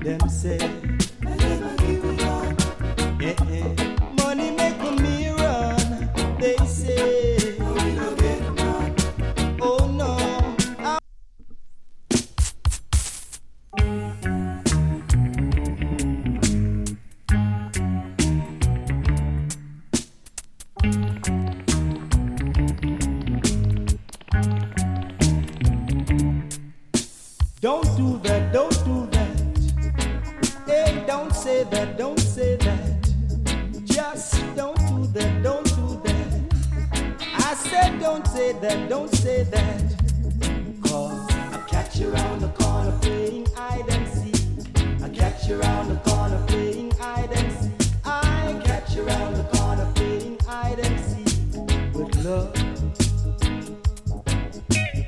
Them say, yeah, yeah. Money make me run. They say, oh no. Don't do that, don't do that. Hey, don't say that, don't say that. Just don't do that, don't do that. I said don't say that, don't say that. 'Cause I'll catch you around the corner.